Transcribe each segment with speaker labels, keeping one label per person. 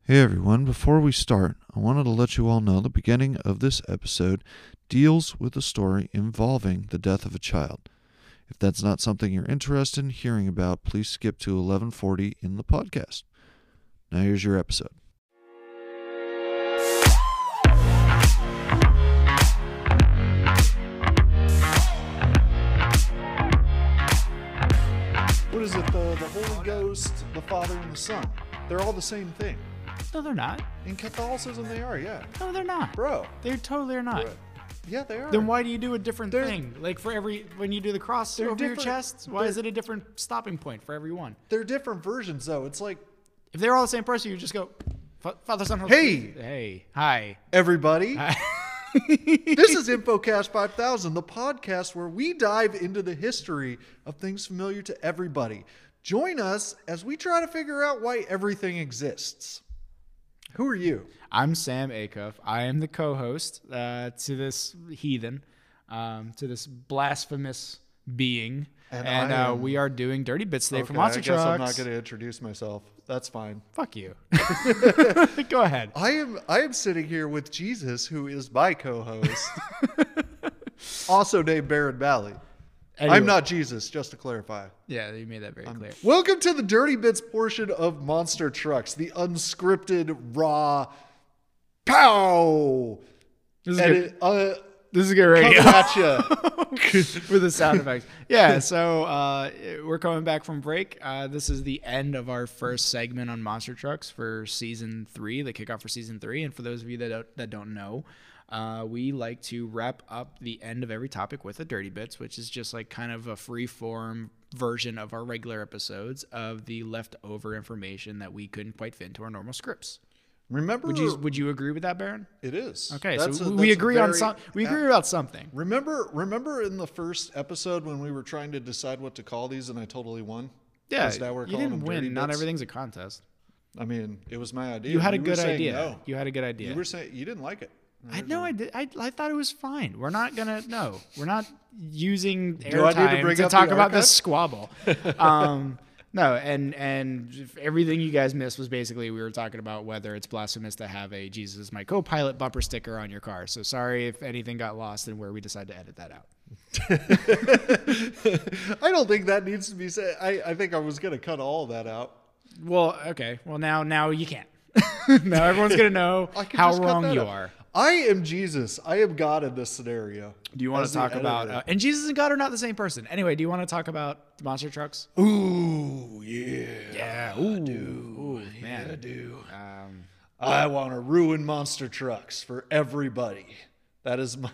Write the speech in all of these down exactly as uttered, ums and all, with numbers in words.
Speaker 1: Hey everyone, before we start, I wanted to let you all know the beginning of this episode deals with a story involving the death of a child. If that's not something you're interested in hearing about, please skip to eleven forty in the podcast. Now here's your episode. What is it, the, the Holy Ghost, the Father, and the Son? They're all the same thing.
Speaker 2: No, they're not.
Speaker 1: In Catholicism, they are, yeah.
Speaker 2: No, they're not.
Speaker 1: Bro.
Speaker 2: They totally are not.
Speaker 1: Bro. Yeah, they are.
Speaker 2: Then why do you do a different
Speaker 1: They're-
Speaker 2: thing? Like for every, when you do the cross
Speaker 1: They're
Speaker 2: over your
Speaker 1: different-
Speaker 2: chest, why
Speaker 1: they're-
Speaker 2: is it a different stopping point for every one?
Speaker 1: They're different versions, though. It's like,
Speaker 2: If they're all the same person, you just go, "Fa- Father, Son, Holy
Speaker 1: Hey!
Speaker 2: Spirit." Hey. Hi.
Speaker 1: everybody,
Speaker 2: Hi.
Speaker 1: this is InfoCast five thousand, the podcast where we dive into the history of things familiar to everybody. Join us as we try to figure out why everything exists. Who are you?
Speaker 2: I'm Sam Acuff. I am the co-host uh, to this heathen, um, to this blasphemous being.
Speaker 1: And
Speaker 2: And,
Speaker 1: I
Speaker 2: uh,
Speaker 1: am-
Speaker 2: we are doing Dirty Bits today for
Speaker 1: Okay,
Speaker 2: Monster
Speaker 1: I guess
Speaker 2: Trucks.
Speaker 1: I'm not going to introduce myself. That's fine.
Speaker 2: Fuck you. Go ahead.
Speaker 1: I am I am sitting here with Jesus, who is my co-host, also named Baron Bally.
Speaker 2: Anyway.
Speaker 1: I'm not Jesus, just to clarify.
Speaker 2: Yeah, you made that very clear.
Speaker 1: Welcome to the Dirty Bits portion of Monster Trucks, the unscripted, raw, pow,
Speaker 2: This is
Speaker 1: and
Speaker 2: good.
Speaker 1: it, uh,
Speaker 2: This is good radio.
Speaker 1: coming at ya.
Speaker 2: with the sound effects. Yeah, so uh, we're coming back from break. Uh, this is the end of our first segment on Monster Trucks for season three, the kickoff for season three. And for those of you that don't, that don't know, uh, we like to wrap up the end of every topic with a Dirty Bits, which is just like kind of a free form version of our regular episodes of the leftover information that we couldn't quite fit into our normal scripts.
Speaker 1: Remember,
Speaker 2: Would you would you agree with that, Baron?
Speaker 1: it is
Speaker 2: Okay,
Speaker 1: That's
Speaker 2: so
Speaker 1: a-
Speaker 2: we
Speaker 1: that's a
Speaker 2: agree on
Speaker 1: very-
Speaker 2: some. We agree about something.
Speaker 1: Remember, remember in the first episode when we were trying to decide what to call these, and I totally won.
Speaker 2: Yeah,
Speaker 1: Because now we're
Speaker 2: you
Speaker 1: calling
Speaker 2: didn't
Speaker 1: them Dirty
Speaker 2: win. Not
Speaker 1: Bits.
Speaker 2: everything's a contest.
Speaker 1: I mean, it was my idea.
Speaker 2: You had a
Speaker 1: were
Speaker 2: good
Speaker 1: saying
Speaker 2: idea.
Speaker 1: No.
Speaker 2: You had a good idea.
Speaker 1: You were saying you didn't like it.
Speaker 2: I know I did. I, I thought it was fine. We're not gonna no. We're not using
Speaker 1: I need to
Speaker 2: airtime
Speaker 1: bring
Speaker 2: to,
Speaker 1: up
Speaker 2: talk
Speaker 1: the
Speaker 2: about this
Speaker 1: archive?
Speaker 2: squabble. um, no, and and everything you guys missed was basically we were talking about whether it's blasphemous to have a Jesus is my co-pilot bumper sticker on your car. So sorry if anything got lost and where we decided to edit that out.
Speaker 1: I don't think that needs to be said. I, I think I was going to cut all that out.
Speaker 2: Well, okay. Well, now now you can't. Now everyone's gonna know
Speaker 1: I could
Speaker 2: how
Speaker 1: just cut
Speaker 2: wrong
Speaker 1: that
Speaker 2: you
Speaker 1: out.
Speaker 2: are.
Speaker 1: I am Jesus. I am God in this scenario.
Speaker 2: Do you want
Speaker 1: As
Speaker 2: to
Speaker 1: the
Speaker 2: talk about
Speaker 1: editor.
Speaker 2: uh, and Jesus and God are not the same person? Anyway, do you want to talk about monster trucks?
Speaker 1: Ooh, yeah.
Speaker 2: Yeah, ooh, ooh, man.
Speaker 1: I do.
Speaker 2: Um,
Speaker 1: I want to ruin monster trucks for everybody. That is my.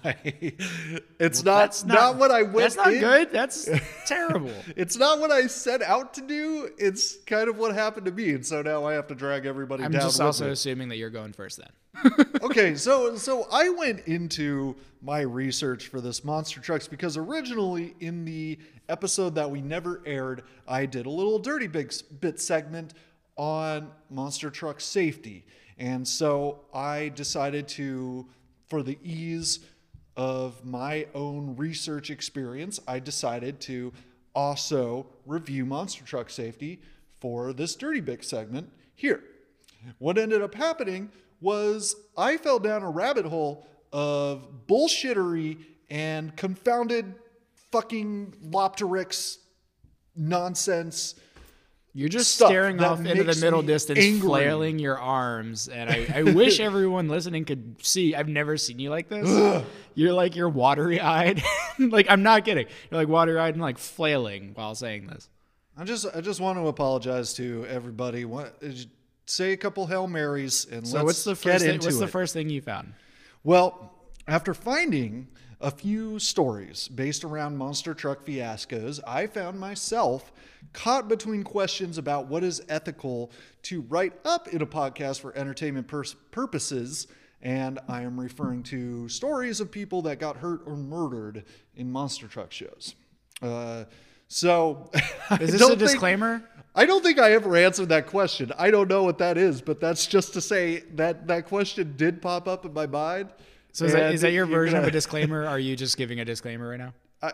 Speaker 1: It's not,
Speaker 2: that's
Speaker 1: not what I went.
Speaker 2: That's not
Speaker 1: in-
Speaker 2: good. That's terrible.
Speaker 1: It's not what I set out to do. It's kind of what happened to me, and so now I have to drag everybody
Speaker 2: I'm
Speaker 1: down.
Speaker 2: just
Speaker 1: with
Speaker 2: also
Speaker 1: me.
Speaker 2: assuming that you're going first then.
Speaker 1: Okay, so so I went into my research for this Monster Trucks because originally in the episode that we never aired, I did a little dirty big bit segment on Monster Truck safety. And so I decided to, for the ease of my own research experience, I decided to also review Monster Truck safety for this dirty big segment here. What ended up happening was I fell down a rabbit hole of bullshittery and confounded fucking Lopterix nonsense.
Speaker 2: You're just
Speaker 1: Stuff
Speaker 2: staring
Speaker 1: that
Speaker 2: off into the
Speaker 1: makes
Speaker 2: middle
Speaker 1: me
Speaker 2: distance,
Speaker 1: angry.
Speaker 2: flailing your arms, and I, I wish everyone listening could see. I've never seen you like this. You're like you're watery eyed. Like I'm not kidding. You're like watery eyed and like flailing while saying this.
Speaker 1: I just I just want to apologize to everybody. What, say a couple Hail Marys and
Speaker 2: So
Speaker 1: let's
Speaker 2: what's the
Speaker 1: get
Speaker 2: first? Thing,
Speaker 1: into
Speaker 2: what's
Speaker 1: it.
Speaker 2: the first thing you found?
Speaker 1: Well, after finding a few stories based around monster truck fiascos, I found myself caught between questions about what is ethical to write up in a podcast for entertainment pers- purposes, and I am referring to stories of people that got hurt or murdered in monster truck shows. Uh, so,
Speaker 2: Is this a disclaimer?
Speaker 1: I don't think I ever answered that question. I don't know what that is, but that's just to say that that question did pop up in my mind.
Speaker 2: So is that,
Speaker 1: And
Speaker 2: is that your
Speaker 1: you're
Speaker 2: version of
Speaker 1: gonna-
Speaker 2: a disclaimer? Are you just giving a disclaimer right now?
Speaker 1: I,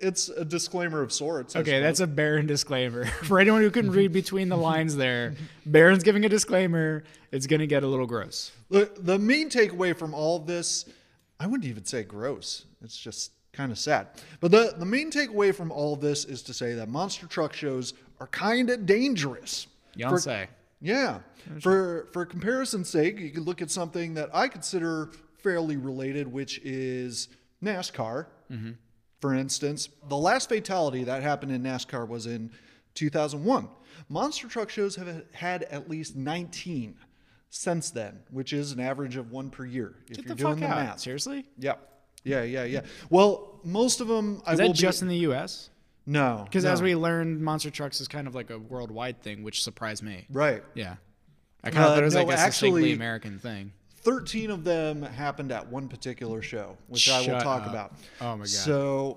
Speaker 1: it's a disclaimer of sorts. I
Speaker 2: Okay,
Speaker 1: suppose.
Speaker 2: that's a Baron disclaimer. For anyone who couldn't read between the lines there, Baron's giving a disclaimer. It's going to get a little gross.
Speaker 1: The, the main takeaway from all of this, I wouldn't even say gross. It's just kind of sad. But the, the main takeaway from all of this is to say that monster truck shows are kind of dangerous.
Speaker 2: You don't
Speaker 1: For-
Speaker 2: say.
Speaker 1: Yeah. For for comparison's sake, you could look at something that I consider fairly related, which is NASCAR. Mm-hmm. For instance, the last fatality that happened in NASCAR was in two thousand one. Monster truck shows have had at least nineteen since then, which is an average of one per year. If
Speaker 2: Get
Speaker 1: you're
Speaker 2: the
Speaker 1: doing
Speaker 2: fuck
Speaker 1: the
Speaker 2: out.
Speaker 1: math.
Speaker 2: Seriously?
Speaker 1: Yeah. Yeah, yeah, yeah. Well, most of them I
Speaker 2: Is
Speaker 1: will
Speaker 2: that just
Speaker 1: be,
Speaker 2: in the U S?
Speaker 1: No.
Speaker 2: Because
Speaker 1: no.
Speaker 2: as we learned, monster trucks is kind of like a worldwide thing, which surprised me.
Speaker 1: Right.
Speaker 2: Yeah. I kind of
Speaker 1: Uh,
Speaker 2: thought it was
Speaker 1: no,
Speaker 2: like a succinctly
Speaker 1: actually-
Speaker 2: American thing.
Speaker 1: thirteen of them happened at one particular show, which I will
Speaker 2: Shut
Speaker 1: talk
Speaker 2: up.
Speaker 1: about.
Speaker 2: Oh my God.
Speaker 1: So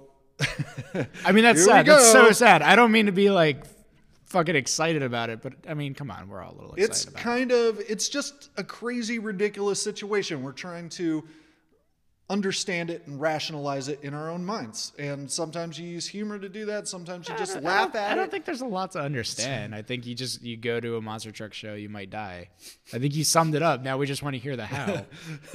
Speaker 2: I mean, that's
Speaker 1: Here we
Speaker 2: sad. That's
Speaker 1: go.
Speaker 2: so sad. I don't mean to be like fucking excited about it, but I mean, come on, we're all a little excited
Speaker 1: it's
Speaker 2: about
Speaker 1: kind of it's just a crazy, ridiculous situation. We're trying to understand it and rationalize it in our own minds. And sometimes you use humor to do that. Sometimes you
Speaker 2: it.
Speaker 1: just
Speaker 2: I don't-
Speaker 1: laugh
Speaker 2: I don't,
Speaker 1: at
Speaker 2: I don't
Speaker 1: it.
Speaker 2: think there's a lot to understand. I think you just you go to a monster truck show, you might die. I think you summed it up. Now we just want to hear the how.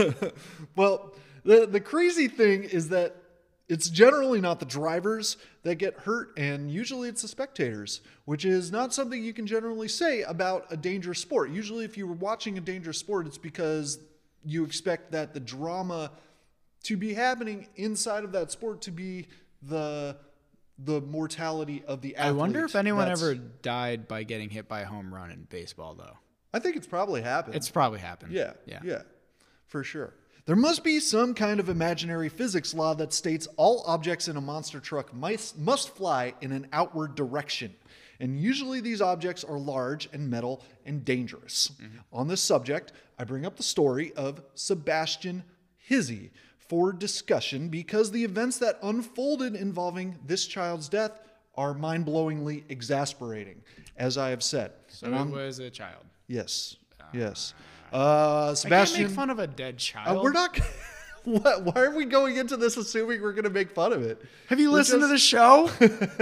Speaker 1: Well, the the crazy thing is that it's generally not the drivers that get hurt, and usually it's the spectators, which is not something you can generally say about a dangerous sport. Usually if you were watching a dangerous sport, it's because you expect that the drama to be happening inside of that sport to be the the mortality of the
Speaker 2: I
Speaker 1: athlete.
Speaker 2: wonder if anyone
Speaker 1: That's-
Speaker 2: ever died by getting hit by a home run in baseball, though.
Speaker 1: I think it's probably happened.
Speaker 2: It's probably happened.
Speaker 1: Yeah,
Speaker 2: Yeah.
Speaker 1: yeah, for sure. There must be some kind of imaginary physics law that states all objects in a monster truck must, must fly in an outward direction. And usually these objects are large and metal and dangerous.
Speaker 2: Mm-hmm.
Speaker 1: On this subject, I bring up the story of Sebastian Hizzy for discussion because the events that unfolded involving this child's death are mind-blowingly exasperating, as I have said.
Speaker 2: So
Speaker 1: And
Speaker 2: it
Speaker 1: I'm-
Speaker 2: was a child.
Speaker 1: yes, yes. Uh,
Speaker 2: I
Speaker 1: Sebastian,
Speaker 2: can't make fun of a dead child.
Speaker 1: uh, we're not. What, why are we going into this assuming we're going to make fun of it?
Speaker 2: Have you
Speaker 1: We're
Speaker 2: listened
Speaker 1: just-
Speaker 2: to the show?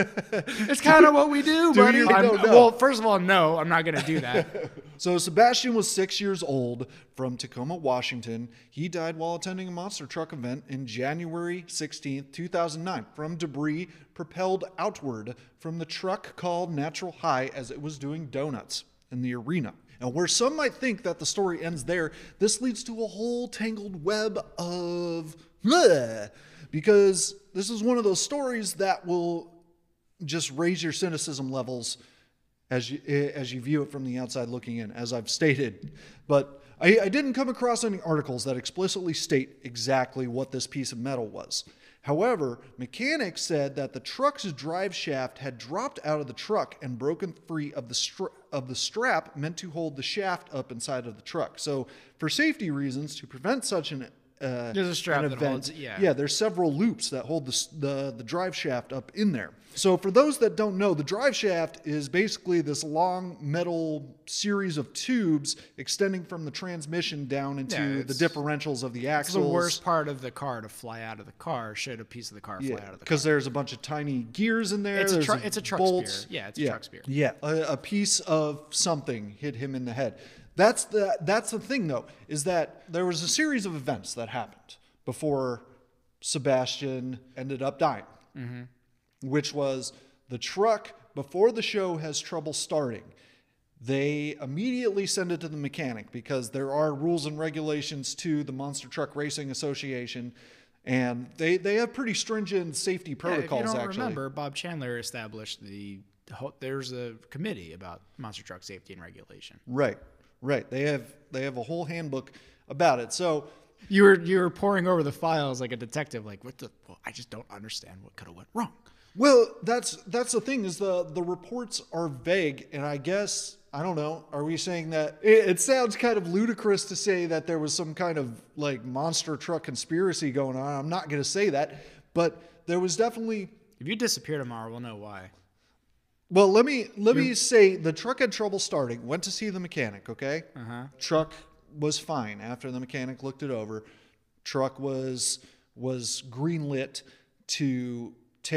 Speaker 2: It's kind of what we do,
Speaker 1: Do
Speaker 2: buddy.
Speaker 1: you?
Speaker 2: I'm-
Speaker 1: No, no.
Speaker 2: Well, first of all, no, I'm not going to do that.
Speaker 1: So Sebastian was six years old from Tacoma, Washington. He died while attending a monster truck event in January sixteenth, two thousand nine from debris propelled outward from the truck called Natural High as it was doing donuts in the arena. And where some might think that the story ends there, this leads to a whole tangled web of bleh, because this is one of those stories that will just raise your cynicism levels as you as you view it from the outside looking in, as I've stated. But I, I didn't come across any articles that explicitly state exactly what this piece of metal was. However, mechanics said that the truck's drive shaft had dropped out of the truck and broken free of the stra- of the strap meant to hold the shaft up inside of the truck. So, for safety reasons, to prevent such an uh,
Speaker 2: There's a strap
Speaker 1: an
Speaker 2: that
Speaker 1: event,
Speaker 2: holds it, yeah.
Speaker 1: yeah, there's several loops that hold the, s- the the drive shaft up in there. So for those that don't know, the drive shaft is basically this long metal series of tubes extending from the transmission down into
Speaker 2: Yeah,
Speaker 1: the
Speaker 2: it's-
Speaker 1: differentials of the
Speaker 2: It's
Speaker 1: axles.
Speaker 2: the worst part of the car to fly out of the car. Should a piece of the car fly
Speaker 1: Yeah,
Speaker 2: out of the car?
Speaker 1: because there's a bunch of tiny gears in there.
Speaker 2: It's a
Speaker 1: there's
Speaker 2: tru- it's a truck
Speaker 1: bolts.
Speaker 2: spear. Yeah, it's a
Speaker 1: yeah.
Speaker 2: truck spear.
Speaker 1: Yeah, a, a piece of something hit him in the head. That's the that's the thing though, is that there was a series of events that happened before Sebastian ended up dying,
Speaker 2: Mm-hmm.
Speaker 1: which was the truck before the show has trouble starting. They immediately send it to the mechanic because there are rules and regulations to the Monster Truck Racing Association, and they, they have pretty stringent safety protocols.
Speaker 2: Yeah, if you don't
Speaker 1: actually,
Speaker 2: remember, Bob Chandler established the, the whole, there's a committee about monster truck safety and regulation.
Speaker 1: right, right. They have they have a whole handbook about it. So
Speaker 2: You were you were poring over the files like a detective, like what the? Well, I just don't understand what could have went wrong.
Speaker 1: Well, that's that's the thing is the the reports are vague, and I guess I don't know. Are we saying that it, it sounds kind of ludicrous to say that there was some kind of like monster truck conspiracy going on? I'm not going to say that, but there was definitely.
Speaker 2: If you disappear tomorrow, we'll know why.
Speaker 1: Well, let me let me say the truck had trouble starting. Went to see the mechanic. Okay,
Speaker 2: Uh-huh.
Speaker 1: truck was fine after the mechanic looked it over. Truck was was greenlit to take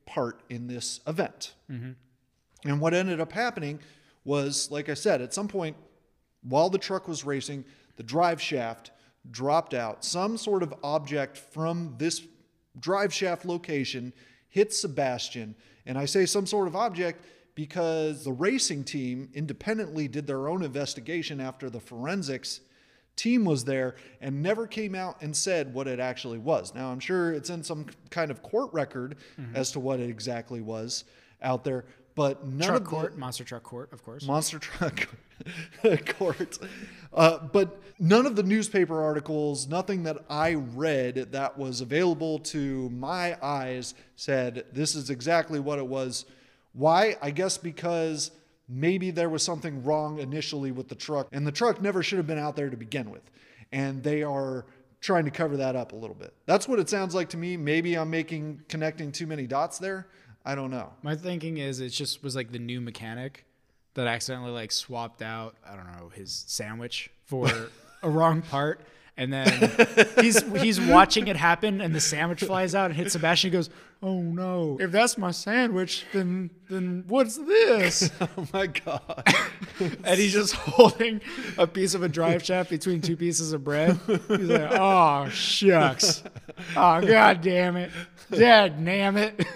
Speaker 1: part in this event.
Speaker 2: Mm-hmm.
Speaker 1: And what ended up happening was, like I said, at some point while the truck was racing, the drive shaft dropped out. Some sort of object from this drive shaft location hit Sebastian. And I say some sort of object because the racing team independently did their own investigation after the forensics team was there and never came out and said what it actually was. Now, I'm sure it's in some kind of court record mm-hmm. as to what it exactly was out there, but none
Speaker 2: truck
Speaker 1: of
Speaker 2: court,
Speaker 1: the,
Speaker 2: monster truck court, of course.
Speaker 1: Monster truck court. Uh, but none of the newspaper articles, nothing that I read that was available to my eyes said this is exactly what it was. Why? I guess because maybe there was something wrong initially with the truck, and the truck never should have been out there to begin with. And they are trying to cover that up a little bit. That's what it sounds like to me. Maybe I'm making connecting too many dots there. I don't know.
Speaker 2: My thinking is it just was like the new mechanic that accidentally like swapped out, I don't know, his sandwich for a wrong part. And then he's he's watching it happen, and the sandwich flies out and hits Sebastian. He goes, "Oh no! If that's my sandwich, then then what's this?"
Speaker 1: Oh my god!
Speaker 2: And he's just holding a piece of a drive shaft between two pieces of bread. He's like, "Oh shucks! Oh god damn it! Dad damn it!"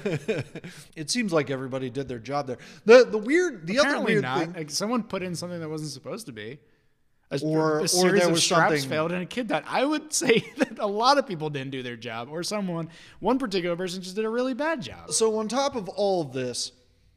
Speaker 1: It seems like everybody did their job there. The the weird, the
Speaker 2: Apparently
Speaker 1: other weird
Speaker 2: not.
Speaker 1: thing,
Speaker 2: Like someone put in something that wasn't supposed to be. A,
Speaker 1: Or-
Speaker 2: a
Speaker 1: or
Speaker 2: series
Speaker 1: there
Speaker 2: of
Speaker 1: was
Speaker 2: straps
Speaker 1: something-
Speaker 2: failed and a kid died. I would say that a lot of people didn't do their job, or someone, one particular person just did a really bad job.
Speaker 1: So on top of all of this,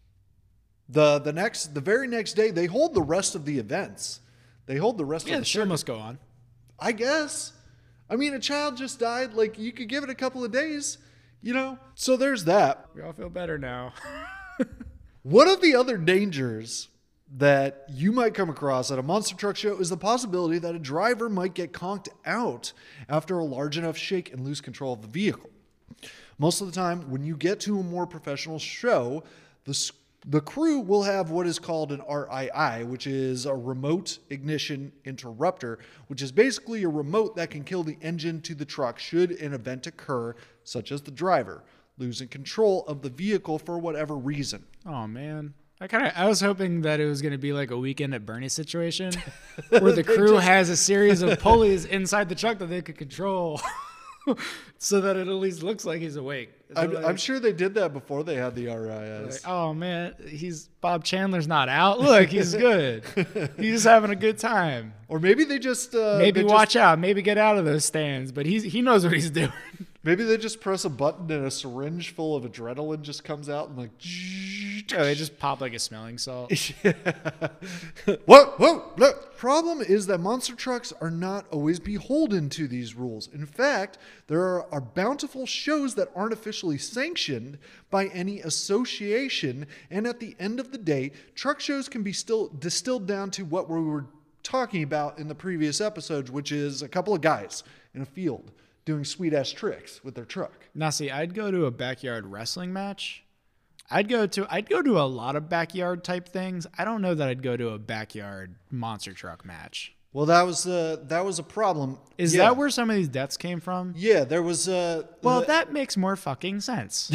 Speaker 1: the the next the very next day they hold the rest of the events. They hold the rest
Speaker 2: Yeah,
Speaker 1: of
Speaker 2: the
Speaker 1: the
Speaker 2: show
Speaker 1: circuit.
Speaker 2: must go on.
Speaker 1: I guess. I mean, a child just died. Like, you could give it a couple of days, you know? So there's that.
Speaker 2: We all feel better now.
Speaker 1: One of the other dangers that you might come across at a monster truck show is the possibility that a driver might get conked out after a large enough shake and lose control of the vehicle. Most of the time, when you get to a more professional show, the s- the crew will have what is called an R I I, which is a remote ignition interrupter, which is basically a remote that can kill the engine to the truck should an event occur, such as the driver losing control of the vehicle for whatever reason.
Speaker 2: Oh man. I kind of I was hoping that it was going to be like a Weekend at Bernie situation where the crew
Speaker 1: just-
Speaker 2: has a series of pulleys inside the truck that they could control so that it at least looks like he's awake. So
Speaker 1: I'm,
Speaker 2: like-
Speaker 1: I'm sure they did that before they had the R I Is.
Speaker 2: Like, oh man, he's Bob Chandler's not out. Look, he's good. He's just having a good time.
Speaker 1: Or maybe they just uh,
Speaker 2: Maybe
Speaker 1: they
Speaker 2: watch
Speaker 1: just,
Speaker 2: out. Maybe get out of those stands. But he's he knows what he's doing.
Speaker 1: maybe they just press a button and a syringe full of adrenaline just comes out and like.
Speaker 2: Oh, they just pop like a smelling salt.
Speaker 1: Whoa, whoa, look. Problem is that monster trucks are not always beholden to these rules. In fact, there are, are bountiful shows that aren't officially sanctioned by any association, and at the end of the day, truck shows can be still distilled down to what we were talking about in the previous episodes, which is a couple of guys in a field doing sweet ass tricks with their truck.
Speaker 2: Now, see, I'd go to a backyard wrestling match. I'd go to I'd go to a lot of backyard type things. I don't know that I'd go to a backyard monster truck match.
Speaker 1: Well, that was uh, that was a problem.
Speaker 2: Is
Speaker 1: Yeah.
Speaker 2: that where some of these deaths came from?
Speaker 1: Yeah, there was. Uh,
Speaker 2: Well,
Speaker 1: the-
Speaker 2: that makes more fucking sense.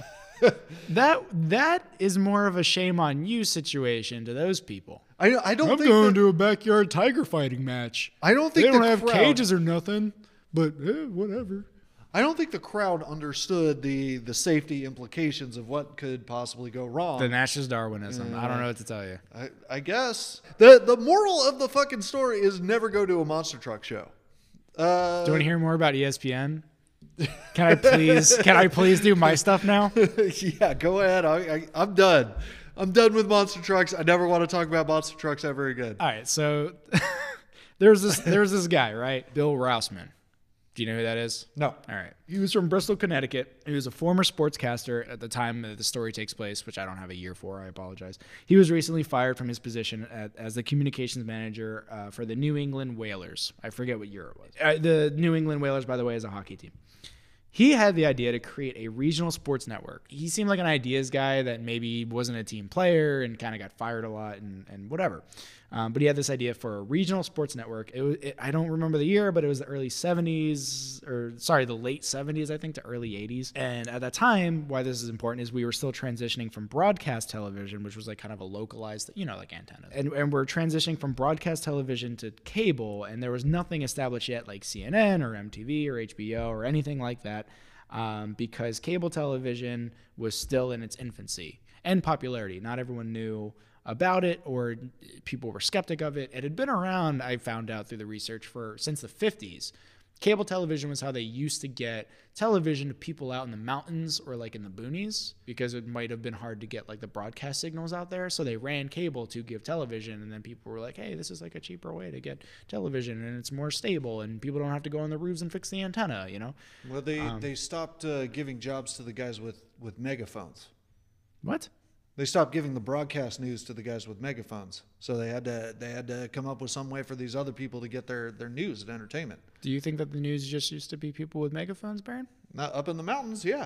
Speaker 2: that that is more of a shame on you situation to those people.
Speaker 1: I I don't
Speaker 2: I'm
Speaker 1: think
Speaker 2: going
Speaker 1: that-
Speaker 2: to a backyard tiger fighting match.
Speaker 1: I don't think
Speaker 2: They don't
Speaker 1: the
Speaker 2: have
Speaker 1: crowd,
Speaker 2: cages or nothing, but eh, whatever.
Speaker 1: I don't think the crowd understood the the safety implications of what could possibly go wrong.
Speaker 2: Then that's just Darwinism. I don't know what to tell you.
Speaker 1: I, I guess the the moral of the fucking story is never go to a monster truck show. Uh,
Speaker 2: Do you want to hear more about E S P N? Can I please? Can I please do my stuff now?
Speaker 1: yeah, go ahead. I, I, I'm done. I'm done with monster trucks. I never want to talk about monster trucks ever again.
Speaker 2: All right, so there's this there's this guy, right? Bill Rousman. Do you know who that is?
Speaker 1: No.
Speaker 2: All right. He was from Bristol, Connecticut. He was a former sportscaster at the time that the story takes place, which I don't have a year for. I apologize. He was recently fired from his position at, as the communications manager uh, for the New England Whalers. I forget what year it was. Uh, the New England Whalers, by the way, is a hockey team. He had the idea to create a regional sports network. He seemed like an ideas guy that maybe wasn't a team player and kind of got fired a lot and, and whatever. Um, but he had this idea for a regional sports network. It was, it, I don't remember the year, but it was the early seventies, or sorry, the late seventies, I think, to early eighties. And at that time, why this is important is we were still transitioning from broadcast television, which was like kind of a localized, you know, like antennas. And, and we're transitioning from broadcast television to cable, and there was nothing established yet like C N N or M T V or H B O or anything like that, um, because cable television was still in its infancy and popularity. Not everyone knew about it, or people were skeptic of it. It had been around, I found out through the research, for since the fifties. Cable television was how they used to get television to people out in the mountains or like in the boonies, because it might have been hard to get like the broadcast signals out there. So they ran cable to give television, and then people were like, hey, this is like a cheaper way to get television, and it's more stable, and people don't have to go on the roofs and fix the antenna, you know?
Speaker 1: Well, they,
Speaker 2: Um,
Speaker 1: they stopped uh, giving jobs to the guys with, with megaphones.
Speaker 2: What?
Speaker 1: They stopped giving the broadcast news to the guys with megaphones. So they had to they had to come up with some way for these other people to get their, their news and entertainment.
Speaker 2: Do you think that the news just used to be people with megaphones, Baron?
Speaker 1: Not up in the mountains, yeah.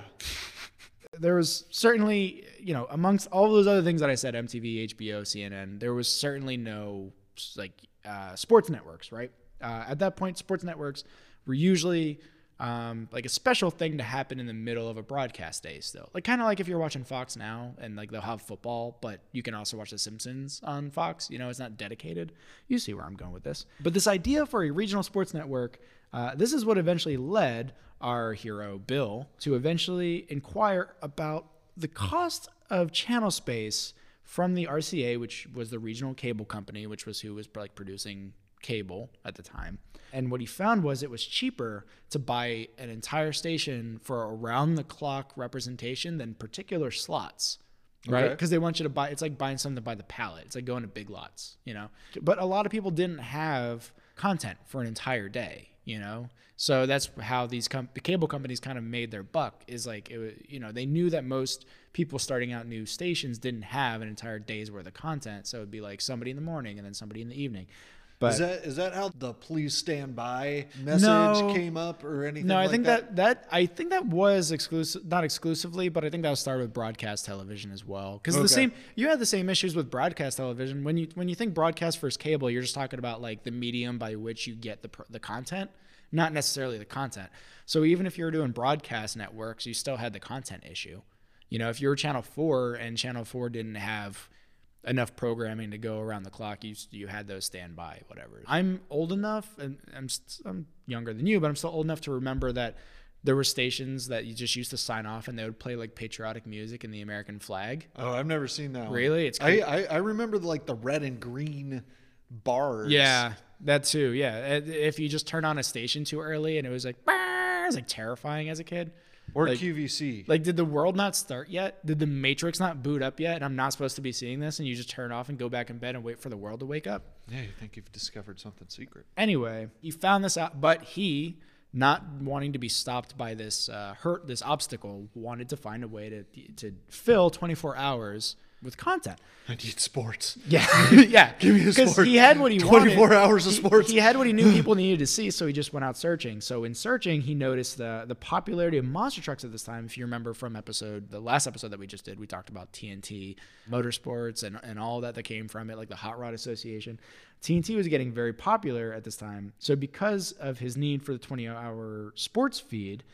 Speaker 2: There was certainly, you know, amongst all those other things that I said, M T V, H B O, C N N, there was certainly no like uh, sports networks, right? Uh, at that point, sports networks were usually um, like a special thing to happen in the middle of a broadcast day still. Like kind of like if you're watching Fox now and like they'll have football, but you can also watch The Simpsons on Fox. You know, it's not dedicated. You see where I'm going with this. But this idea for a regional sports network, uh, this is what eventually led our hero, Bill, to eventually inquire about the cost of channel space from the R C A, which was the regional cable company, which was who was like producing cable at the time. And what he found was it was cheaper to buy an entire station for around the clock representation than particular slots, right? Because
Speaker 1: Okay.
Speaker 2: they want you to buy, it's like buying something by the pallet. It's like going to Big Lots, you know? But a lot of people didn't have content for an entire day, you know? So that's how these com- the cable companies kind of made their buck, is like, it was, you know, they knew that most people starting out new stations didn't have an entire day's worth of content. So it'd be like somebody in the morning and then somebody in the evening. But
Speaker 1: Is that is that how the please stand by message
Speaker 2: No.
Speaker 1: came up or anything
Speaker 2: no, I
Speaker 1: like
Speaker 2: think
Speaker 1: that?
Speaker 2: that, that I think that was exclusive, not exclusively, but I think that was started with broadcast television as well. Because
Speaker 1: Okay.
Speaker 2: the same, you had the same issues with broadcast television. When you when you think broadcast versus cable, you're just talking about like the medium by which you get the pr- the content, not necessarily the content. So even if you were doing broadcast networks, you still had the content issue. You know, if you were Channel four and Channel four didn't have enough programming to go around the clock, you you had those standby, whatever. I'm old enough, and I'm st- I'm younger than you, but I'm still old enough to remember that there were stations that you just used to sign off, and they would play like patriotic music and the American flag.
Speaker 1: Oh, I've never seen that one.
Speaker 2: Really? It's
Speaker 1: I,
Speaker 2: cool.
Speaker 1: I, I remember the, like the red and green bars.
Speaker 2: Yeah, that too. Yeah, if you just turn on a station too early and it was like, "Bah," it was like terrifying as a kid.
Speaker 1: Or
Speaker 2: Like-
Speaker 1: Q V C.
Speaker 2: Like, did the world not start yet? Did the Matrix not boot up yet? And I'm not supposed to be seeing this, and you just turn off and go back in bed and wait for the world to wake up?
Speaker 1: Yeah, you think you've discovered something secret.
Speaker 2: Anyway, he found this out, but he, not wanting to be stopped by this uh, hurt, this obstacle, wanted to find a way to to fill twenty-four hours with content.
Speaker 1: I need sports.
Speaker 2: Yeah, yeah.
Speaker 1: Give me the
Speaker 2: Because
Speaker 1: sport.
Speaker 2: he had what he
Speaker 1: twenty-four
Speaker 2: wanted.
Speaker 1: hours of
Speaker 2: He-
Speaker 1: sports.
Speaker 2: He, had what he knew people needed to see, so he just went out searching. So in searching, he noticed the the popularity of monster trucks at this time. If you remember from episode, the last episode that we just did, we talked about T N T, motorsports, and and all that that came from it, like the Hot Rod Association. T N T was getting very popular at this time. So because of his need for the twenty-hour sports feed,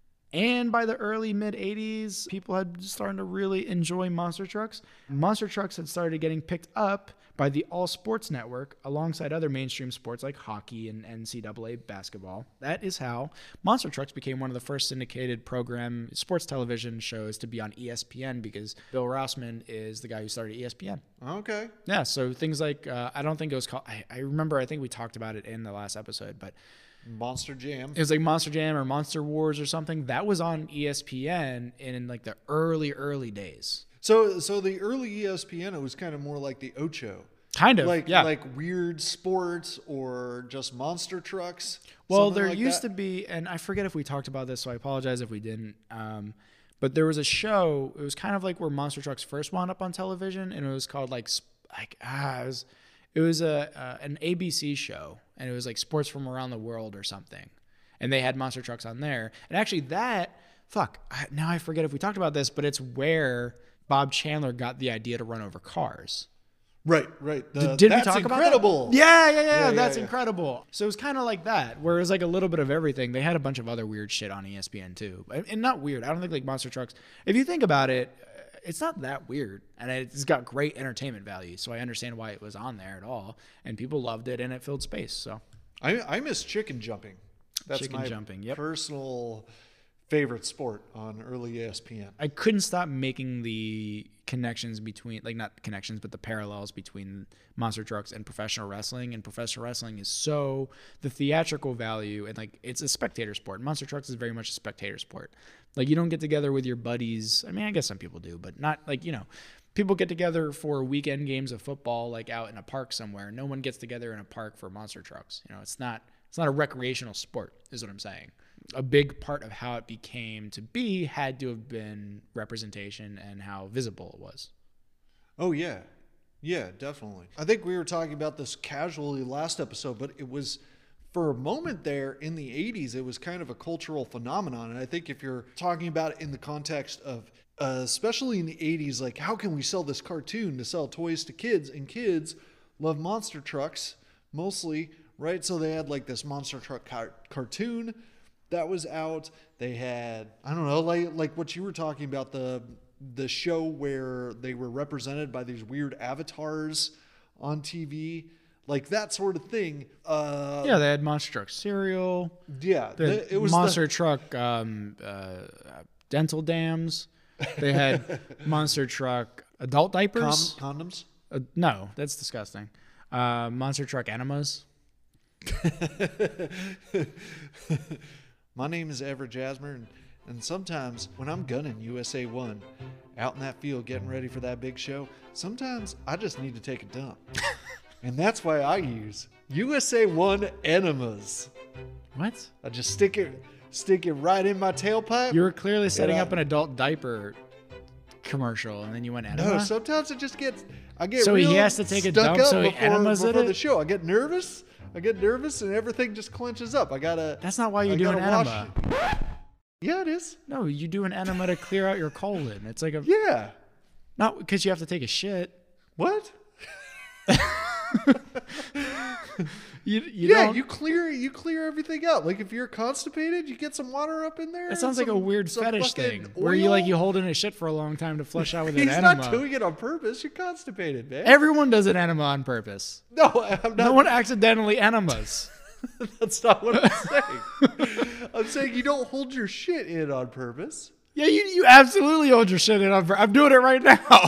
Speaker 2: and by the early mid eighties, people had started to really enjoy monster trucks. Monster trucks had started getting picked up by the All Sports Network alongside other mainstream sports like hockey and N C double A basketball. That is how monster trucks became one of the first syndicated program sports television shows to be on E S P N, because Bill Rossman is the guy who started E S P N.
Speaker 1: Okay.
Speaker 2: Yeah, so things like, uh, I don't think it was called, I, I remember, I think we talked about it in the last episode, but
Speaker 1: Monster Jam.
Speaker 2: it was like Monster Jam or Monster Wars or something. That was on E S P N in, in like the early, early days.
Speaker 1: So so the early E S P N, it was kind of more like the Ocho.
Speaker 2: Kind of,
Speaker 1: Like
Speaker 2: yeah.
Speaker 1: like weird sports or just monster trucks.
Speaker 2: Well,
Speaker 1: something
Speaker 2: there
Speaker 1: like
Speaker 2: used
Speaker 1: that.
Speaker 2: to be, and I forget if we talked about this, so I apologize if we didn't. Um, but there was a show. It was kind of like where monster trucks first wound up on television, and it was called like sp- like ah, it was it was a uh, an A B C show, and it was like sports from around the world or something, and they had monster trucks on there. And actually, that fuck I, now I forget if we talked about this, but it's where Bob Chandler got the idea to run over cars.
Speaker 1: Right, right. The,
Speaker 2: Did, did we
Speaker 1: that's
Speaker 2: talk
Speaker 1: incredible.
Speaker 2: about that? Yeah, yeah, yeah.
Speaker 1: Yeah, yeah,
Speaker 2: that's
Speaker 1: yeah.
Speaker 2: incredible. So it was kind of like that, where it was like a little bit of everything. They had a bunch of other weird shit on E S P N too, and and not weird. I don't think like Monster Trucks. If you think about it, it's not that weird, and it's got great entertainment value. So I understand why it was on there at all, and people loved it, and it filled space. So
Speaker 1: I, I miss chicken jumping. That's
Speaker 2: Chicken
Speaker 1: my
Speaker 2: jumping, yep.
Speaker 1: personal favorite sport on early E S P N.
Speaker 2: I couldn't stop making the connections between, like not connections, but the parallels between Monster Trucks and professional wrestling. And professional wrestling is so, the theatrical value, and like it's a spectator sport. Monster Trucks is very much a spectator sport. Like you don't get together with your buddies. I mean, I guess some people do, but not like, you know, people get together for weekend games of football, like out in a park somewhere. No one gets together in a park for Monster Trucks. You know, it's not, it's not a recreational sport is what I'm saying. A big part of how it became to be had to have been representation and how visible it was.
Speaker 1: Oh, yeah. Yeah, definitely. I think we were talking about this casually last episode, but it was, for a moment there in the eighties, it was kind of a cultural phenomenon. And I think if you're talking about it in the context of, uh, especially in the eighties, like how can we sell this cartoon to sell toys to kids? And kids love monster trucks mostly, right? So they had like this monster truck car- cartoon that was out. They had, I don't know, like like what you were talking about, the the show where they were represented by these weird avatars on T V, like that sort of thing. Uh,
Speaker 2: Yeah, they had Monster Truck cereal.
Speaker 1: yeah,
Speaker 2: They had
Speaker 1: the- it was
Speaker 2: Monster
Speaker 1: the,
Speaker 2: Truck um, uh, dental dams. They had Monster Truck adult
Speaker 1: com-
Speaker 2: diapers.
Speaker 1: condoms.
Speaker 2: Uh, no, that's disgusting. Uh, Monster Truck enemas.
Speaker 1: My name is Ever Jasmer, and, and sometimes when I'm gunning U S A one out in that field getting ready for that big show, sometimes I just need to take a dump. And that's why I use U S A one enemas.
Speaker 2: What?
Speaker 1: I just stick it stick it right in my tailpipe.
Speaker 2: You were clearly setting
Speaker 1: I-
Speaker 2: up an adult diaper commercial, and then you went enema.
Speaker 1: No, sometimes it just gets I get
Speaker 2: So he
Speaker 1: real
Speaker 2: has to take a
Speaker 1: stuck
Speaker 2: dump
Speaker 1: up
Speaker 2: so he
Speaker 1: before,
Speaker 2: enemas it
Speaker 1: before the
Speaker 2: it?
Speaker 1: show. I get nervous. I get nervous and everything just clenches up. I gotta
Speaker 2: That's not why you
Speaker 1: I
Speaker 2: do an
Speaker 1: gotta wash
Speaker 2: enema.
Speaker 1: it. Yeah, it is.
Speaker 2: No, you do an enema to clear out your colon. It's like a
Speaker 1: Yeah.
Speaker 2: not because you have to take a shit.
Speaker 1: What?
Speaker 2: You, you
Speaker 1: yeah,
Speaker 2: don't.
Speaker 1: you clear you clear everything out. Like if you're constipated, you get some water up in there.
Speaker 2: That sounds like a
Speaker 1: some-
Speaker 2: weird
Speaker 1: some
Speaker 2: fetish
Speaker 1: fucking
Speaker 2: thing where you
Speaker 1: oil.
Speaker 2: like you hold in a shit for a long time to flush out with an
Speaker 1: He's
Speaker 2: enema.
Speaker 1: not doing it on purpose. You're constipated, man.
Speaker 2: Everyone does an enema on purpose.
Speaker 1: no, I'm
Speaker 2: No
Speaker 1: not.
Speaker 2: one accidentally enemas.
Speaker 1: That's not what I'm saying. I'm saying you don't hold your shit in on purpose.
Speaker 2: Yeah, you you absolutely hold your shit in on purpose. I'm doing it right now.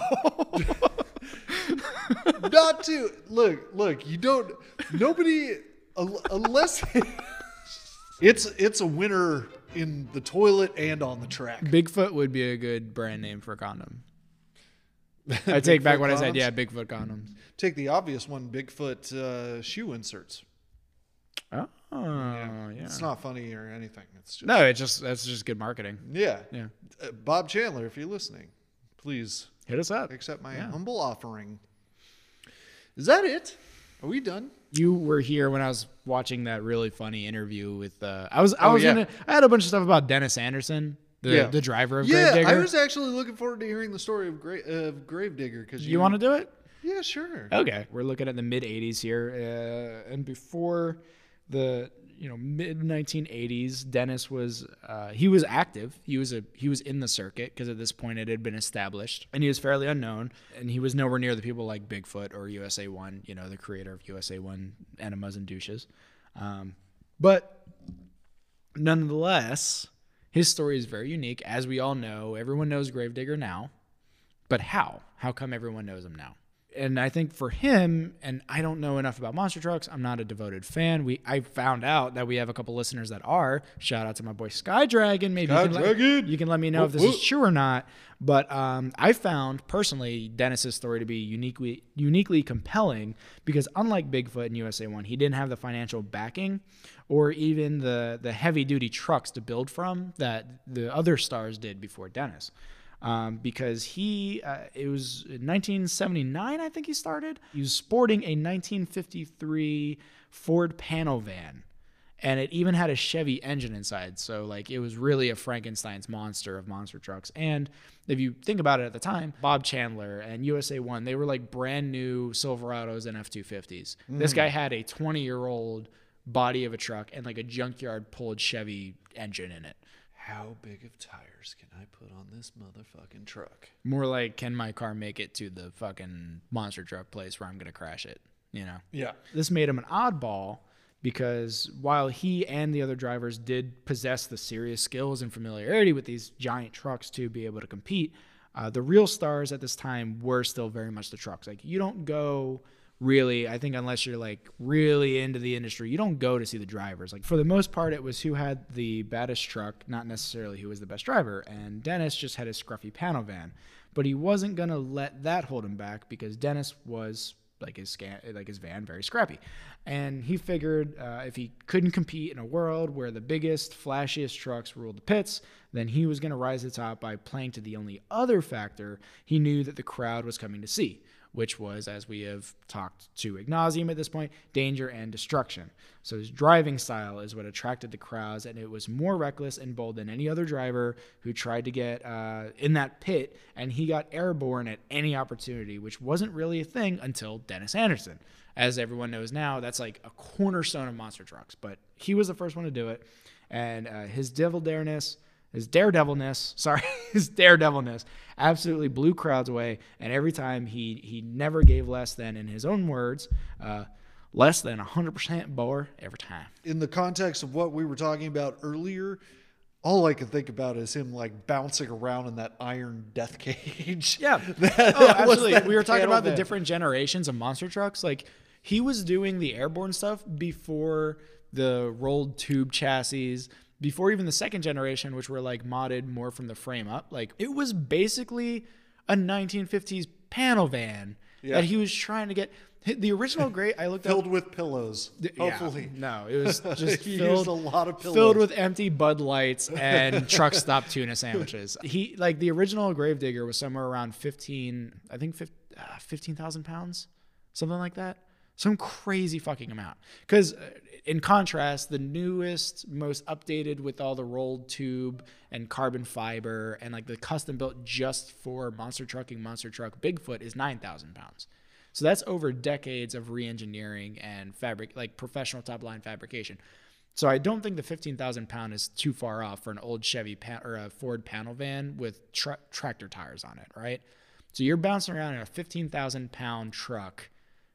Speaker 1: Not to look, look. You don't. Nobody un- unless it's it's a winner in the toilet and on the track.
Speaker 2: Bigfoot would be a good brand name for a condom. I take back
Speaker 1: Bigfoot
Speaker 2: what I said.
Speaker 1: condoms?
Speaker 2: Yeah, Bigfoot condoms.
Speaker 1: Take the obvious one, Bigfoot uh, shoe inserts.
Speaker 2: Oh, yeah.
Speaker 1: It's not funny or anything. It's just
Speaker 2: No, it's just that's just good marketing.
Speaker 1: yeah.
Speaker 2: Yeah,
Speaker 1: Uh, Bob Chandler, if you're listening, please
Speaker 2: hit us up.
Speaker 1: accept my
Speaker 2: Yeah.
Speaker 1: humble offering. Is that it? Are we done?
Speaker 2: You were here when I was watching that really funny interview with. Uh, I was. I
Speaker 1: Oh,
Speaker 2: was
Speaker 1: yeah.
Speaker 2: gonna. I had a bunch of stuff about Dennis Anderson, the
Speaker 1: Yeah.
Speaker 2: the driver of
Speaker 1: Yeah,
Speaker 2: Gravedigger.
Speaker 1: I was actually looking forward to hearing the story of, Gra- of Gravedigger because
Speaker 2: you want to do it?
Speaker 1: Yeah, sure.
Speaker 2: Okay. We're looking at the mid eighties here, uh, and before the you know mid nineteen eighties, Dennis was uh, he was active. He was a he was in the circuit because at this point it had been established, and he was fairly unknown, and he was nowhere near the people like Bigfoot or U S A one, you know, the creator of U S A one enemas and douches. Um, but nonetheless, his story is very unique. As we all know, everyone knows Gravedigger now, but how? How come everyone knows him now? And I think for him, and I don't know enough about monster trucks. I'm not a devoted fan. We I found out that we have a couple listeners that are. Shout out to my boy Sky Dragon. Maybe
Speaker 1: Sky
Speaker 2: you, can let,
Speaker 1: Dragon.
Speaker 2: you can let me know
Speaker 1: Whoop,
Speaker 2: if this
Speaker 1: whoop.
Speaker 2: is true or not. But um, I found personally Dennis's story to be uniquely uniquely compelling because unlike Bigfoot and U S A one, he didn't have the financial backing or even the the heavy duty trucks to build from that the other stars did before Dennis. Um, because he, uh, it was in nineteen seventy-nine, I think he started. He was sporting a nineteen fifty-three Ford panel van. And it even had a Chevy engine inside. So, like, it was really a Frankenstein's monster of monster trucks. And if you think about it at the time, Bob Chandler and U S A one, they were like brand new Silverados and F two fifties. Mm. This guy had a twenty-year-old body of a truck and like a junkyard pulled Chevy engine in it.
Speaker 1: How big of tires can I put on this motherfucking truck?
Speaker 2: More like, can my car make it to the fucking monster truck place where I'm going to crash it, you know?
Speaker 1: Yeah.
Speaker 2: This made him an oddball because while he and the other drivers did possess the serious skills and familiarity with these giant trucks to be able to compete, uh, the real stars at this time were still very much the trucks. Like, you don't go... Really, I think unless you're like really into the industry, you don't go to see the drivers. Like, for the most part, it was who had the baddest truck, not necessarily who was the best driver. And Dennis just had his scruffy panel van, but he wasn't gonna let that hold him back because Dennis was like his scan, like his van, very scrappy. And he figured uh, if he couldn't compete in a world where the biggest, flashiest trucks ruled the pits, then he was gonna rise to the top by playing to the only other factor he knew that the crowd was coming to see, which was, as we have talked to ad nauseum at this point, danger and destruction. So his driving style is what attracted the crowds, and it was more reckless and bold than any other driver who tried to get uh, in that pit, and he got airborne at any opportunity, which wasn't really a thing until Dennis Anderson. As everyone knows now, that's like a cornerstone of monster trucks, but he was the first one to do it, and uh, his devil dareness... His daredevilness, sorry, his daredevilness absolutely blew crowds away. And every time he he never gave less than, in his own words, uh, less than one hundred percent bore every time.
Speaker 1: In the context of what we were talking about earlier, all I can think about is him like bouncing around in that iron death cage.
Speaker 2: Yeah.
Speaker 1: that,
Speaker 2: oh,
Speaker 1: that
Speaker 2: absolutely. We were talking about
Speaker 1: van.
Speaker 2: the different generations of monster trucks. Like, he was doing the airborne stuff before the rolled tube chassis, before even the second generation, which were like modded more from the frame up. Like, it was basically a nineteen fifties panel van yeah. that he was trying to get. The original great, I looked
Speaker 1: filled
Speaker 2: up,
Speaker 1: with pillows. Hopefully,
Speaker 2: yeah, no, it was just
Speaker 1: he
Speaker 2: filled,
Speaker 1: used a lot of pillows.
Speaker 2: filled with empty Bud Lights and truck stop tuna sandwiches. He like the original Gravedigger was somewhere around fifteen, I think fifteen thousand pounds, something like that. Some crazy fucking amount. Because uh, in contrast, the newest, most updated with all the rolled tube and carbon fiber and like the custom built just for monster trucking, monster truck Bigfoot is nine thousand pounds. So that's over decades of re-engineering and fabric, like professional top line fabrication. So I don't think the fifteen thousand pound is too far off for an old Chevy pa- or a Ford panel van with tra- tractor tires on it, right? So you're bouncing around in a fifteen thousand pound truck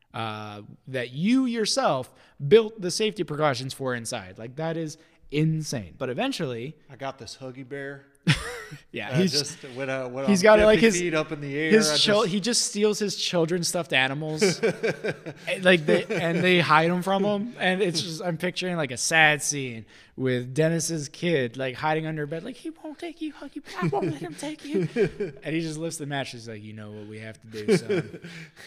Speaker 2: Uh, that you yourself built the safety precautions for inside. Like, that is insane. But eventually,
Speaker 1: I got this Huggy Bear.
Speaker 2: yeah,
Speaker 1: uh,
Speaker 2: he's
Speaker 1: just when, uh, when
Speaker 2: he's
Speaker 1: I'm
Speaker 2: got like his
Speaker 1: feet up in the air.
Speaker 2: His chil-
Speaker 1: just...
Speaker 2: he just steals his children's stuffed animals, and, like they and they hide them from him. And it's just I'm picturing like a sad scene with Dennis's kid like hiding under bed, like, he won't take you, Huggy Bear. I won't let him take you. And he just lifts the mattress, like, you know what we have to do, son.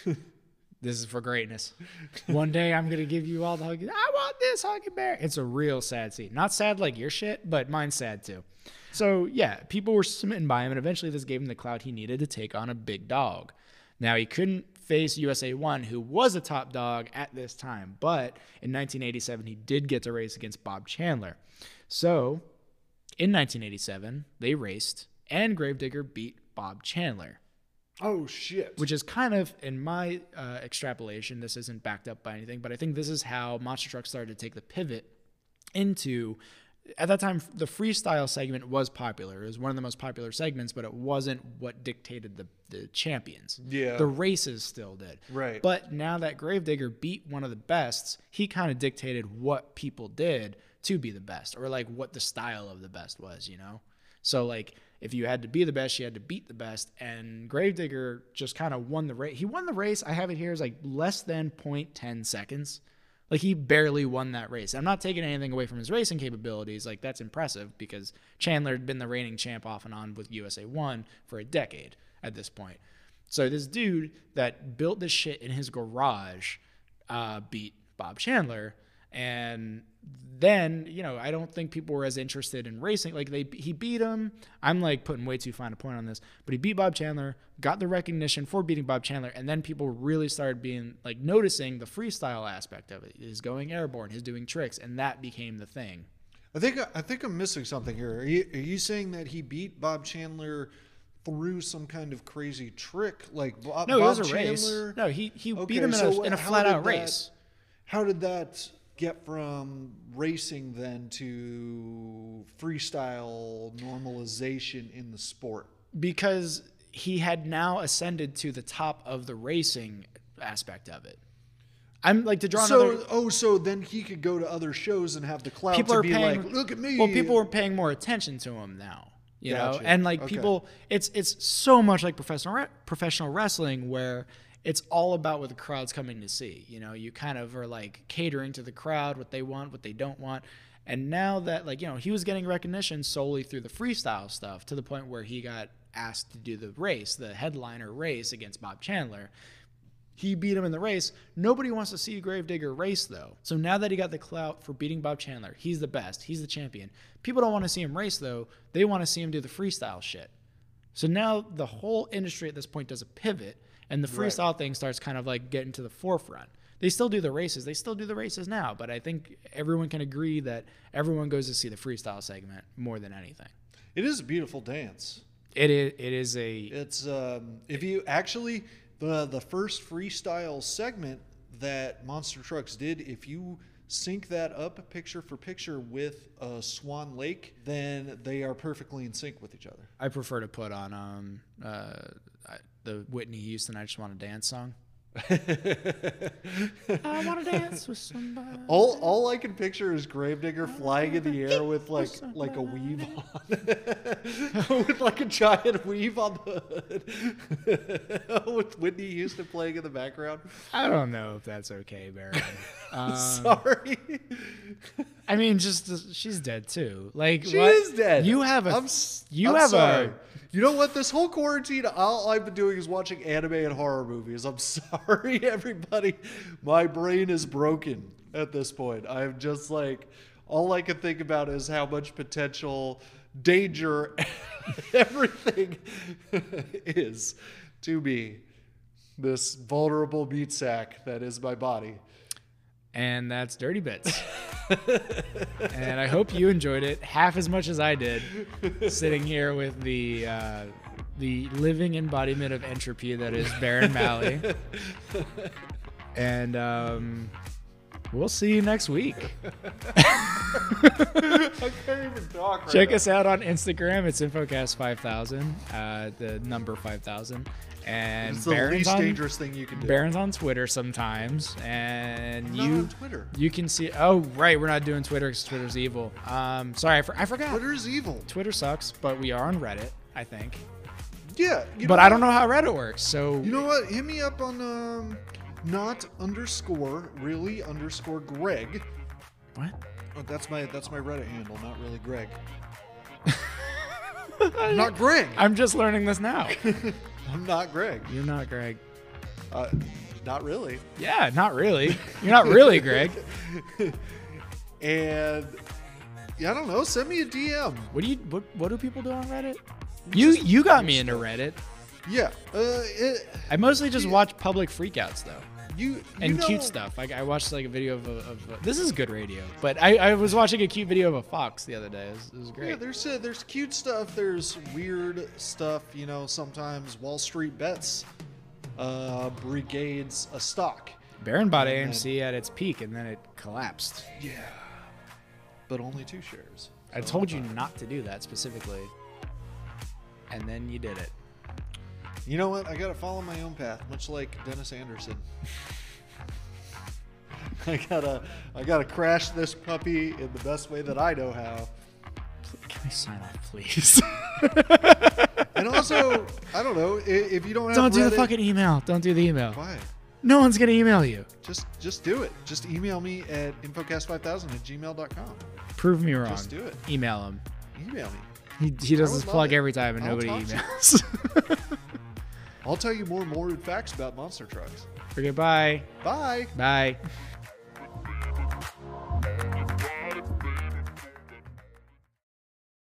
Speaker 2: This is for greatness. One day I'm going to give you all the Huggy. I want this Huggy Bear. It's a real sad scene. Not sad like your shit, but mine's sad too. So yeah, people were smitten by him, and eventually this gave him the clout he needed to take on a big dog. Now, he couldn't face U S A one, who was a top dog at this time, but in nineteen eighty-seven, he did get to race against Bob Chandler. So in nineteen eighty-seven, they raced, and Gravedigger beat Bob Chandler.
Speaker 1: Oh, shit.
Speaker 2: Which is kind of, in my uh, extrapolation, this isn't backed up by anything, but I think this is how monster trucks started to take the pivot into, at that time, the freestyle segment was popular. It was one of the most popular segments, but it wasn't what dictated the, the champions.
Speaker 1: Yeah.
Speaker 2: The races still did.
Speaker 1: Right.
Speaker 2: But now that Gravedigger beat one of the bests, he kind of dictated what people did to be the best, or like what the style of the best was, you know? So like, if you had to be the best, you had to beat the best. And Gravedigger just kind of won the race. He won the race. I have it here as like less than zero point one zero seconds. Like, he barely won that race. I'm not taking anything away from his racing capabilities. Like, that's impressive because Chandler had been the reigning champ off and on with U S A one for a decade at this point. So this dude that built this shit in his garage uh, beat Bob Chandler. And then, you know, I don't think people were as interested in racing. Like they, he beat him. I'm like putting way too fine a point on this, but he beat Bob Chandler, got the recognition for beating Bob Chandler, and then people really started being like noticing the freestyle aspect of it. His going airborne, his doing tricks, and that became the thing.
Speaker 1: I think I think I'm missing something here. Are you, are you saying that he beat Bob Chandler through some kind of crazy trick, like Bob,
Speaker 2: no,
Speaker 1: Bob
Speaker 2: it was a
Speaker 1: Chandler?
Speaker 2: race. No, he he
Speaker 1: Okay,
Speaker 2: beat him in
Speaker 1: so
Speaker 2: a, in a
Speaker 1: how
Speaker 2: flat
Speaker 1: did
Speaker 2: out
Speaker 1: that-
Speaker 2: race.
Speaker 1: How did that get from racing then to freestyle normalization in the sport?
Speaker 2: Because he had now ascended to the top of the racing aspect of it. I'm like to draw
Speaker 1: So,
Speaker 2: another.
Speaker 1: oh, so then he could go to other shows and have the clout
Speaker 2: People
Speaker 1: to
Speaker 2: are
Speaker 1: be
Speaker 2: paying.
Speaker 1: like, look at me.
Speaker 2: Well, people are paying more attention to him now. You know,
Speaker 1: Gotcha.
Speaker 2: and like
Speaker 1: Okay.
Speaker 2: people, it's it's so much like professional re- professional wrestling where it's all about what the crowd's coming to see. You know, you kind of are like catering to the crowd, what they want, what they don't want. And now that like, you know, he was getting recognition solely through the freestyle stuff to the point where he got asked to do the race, the headliner race against Bob Chandler. He beat him in the race. Nobody wants to see Gravedigger race, though. So now that he got the clout for beating Bob Chandler, he's the best. He's the champion. People don't want to see him race, though. They want to see him do the freestyle shit. So now the whole industry at this point does a pivot, and the freestyle
Speaker 1: Right.
Speaker 2: thing starts kind of like getting to the forefront. They still do the races. They still do the races now, but I think everyone can agree that everyone goes to see the freestyle segment more than anything.
Speaker 1: It is a beautiful dance.
Speaker 2: It is, it is a...
Speaker 1: It's um, if you actually the the first freestyle segment that Monster Trucks did, if you sync that up picture for picture with uh, Swan Lake, then they are perfectly in sync with each other.
Speaker 2: I prefer to put on um, uh, I- the Whitney Houston "I Just Want to Dance" song. I want to dance with somebody.
Speaker 1: All all I can picture is Gravedigger flying in the air with like like a weave on, with like a giant weave on the hood, with Whitney Houston playing in the background.
Speaker 2: I don't know if that's okay, Baron. Um,
Speaker 1: Sorry,
Speaker 2: I mean, just she's dead too. Like
Speaker 1: she
Speaker 2: what?
Speaker 1: is dead.
Speaker 2: You have a
Speaker 1: I'm, s-
Speaker 2: you
Speaker 1: I'm
Speaker 2: have
Speaker 1: sorry.
Speaker 2: a
Speaker 1: You know what? This whole quarantine, all I've been doing is watching anime and horror movies. I'm sorry, everybody. My brain is broken at this point. I'm just like, all I can think about is how much potential danger everything is to me. This vulnerable meat sack that is my body.
Speaker 2: and that's Dirty Bits. And I hope you enjoyed it half as much as I did, sitting here with the uh, the living embodiment of entropy that is Baron Malley. And um, we'll see you next week.
Speaker 1: I can't even talk right
Speaker 2: Check
Speaker 1: now.
Speaker 2: us out on Instagram. It's InfoCast five thousand, uh, the number five thousand. And
Speaker 1: It's the
Speaker 2: Baron's
Speaker 1: least
Speaker 2: on,
Speaker 1: dangerous thing you can do.
Speaker 2: Baron's on Twitter sometimes. And
Speaker 1: I'm not
Speaker 2: you
Speaker 1: on Twitter.
Speaker 2: you can see. Oh, right. We're not doing Twitter because Twitter's evil. Um, sorry, I, for, I forgot.
Speaker 1: Twitter is evil.
Speaker 2: Twitter sucks, but we are on Reddit, I think.
Speaker 1: Yeah. You
Speaker 2: But
Speaker 1: know
Speaker 2: I
Speaker 1: what?
Speaker 2: don't know how Reddit works. So
Speaker 1: You know what? Hit me up on um, not underscore really underscore Greg.
Speaker 2: what?
Speaker 1: Oh, that's my that's my Reddit handle. Not really Greg. I'm not Greg.
Speaker 2: I'm just learning this now.
Speaker 1: I'm not Greg.
Speaker 2: You're not Greg.
Speaker 1: Uh, not really.
Speaker 2: Yeah, not really. You're not really Greg.
Speaker 1: And yeah, I don't know. Send me a D M.
Speaker 2: What do you what what do people do on Reddit? You you got me into Reddit.
Speaker 1: Yeah. Uh, it,
Speaker 2: I mostly just
Speaker 1: Yeah.
Speaker 2: watch public freakouts though.
Speaker 1: you, you
Speaker 2: And
Speaker 1: know,
Speaker 2: cute stuff. Like I watched like a video of, a, of a, this is good radio, but I, I was watching a cute video of a fox the other day. It was, it was
Speaker 1: Yeah,
Speaker 2: great.
Speaker 1: there's uh, there's cute stuff. There's weird stuff. You know, sometimes Wall Street Bets uh, brigades a stock.
Speaker 2: Baron bought A
Speaker 1: And
Speaker 2: M C at its peak and then it collapsed.
Speaker 1: Yeah, but only two shares.
Speaker 2: I
Speaker 1: So
Speaker 2: told you
Speaker 1: fine.
Speaker 2: not to do that specifically, and then you did it.
Speaker 1: You know what? I gotta follow my own path, much like Dennis Anderson. I gotta, I gotta crash this puppy in the best way that I know how.
Speaker 2: Can I sign off, please?
Speaker 1: And also, I don't know i- if you don't have
Speaker 2: Don't do the
Speaker 1: Reddit-
Speaker 2: fucking email. Don't do the email.
Speaker 1: Why?
Speaker 2: No one's gonna email you.
Speaker 1: Just, just do it. Just email me at infocast five thousand at gmail dot com.
Speaker 2: Prove me wrong.
Speaker 1: Just do it.
Speaker 2: Email him.
Speaker 1: Email me.
Speaker 2: He, he does
Speaker 1: would
Speaker 2: this
Speaker 1: love
Speaker 2: plug
Speaker 1: it.
Speaker 2: every time and
Speaker 1: I'll
Speaker 2: nobody
Speaker 1: talk to you.
Speaker 2: emails.
Speaker 1: I'll tell you more morbid facts about monster trucks.
Speaker 2: Okay, bye.
Speaker 1: Bye.
Speaker 2: Bye.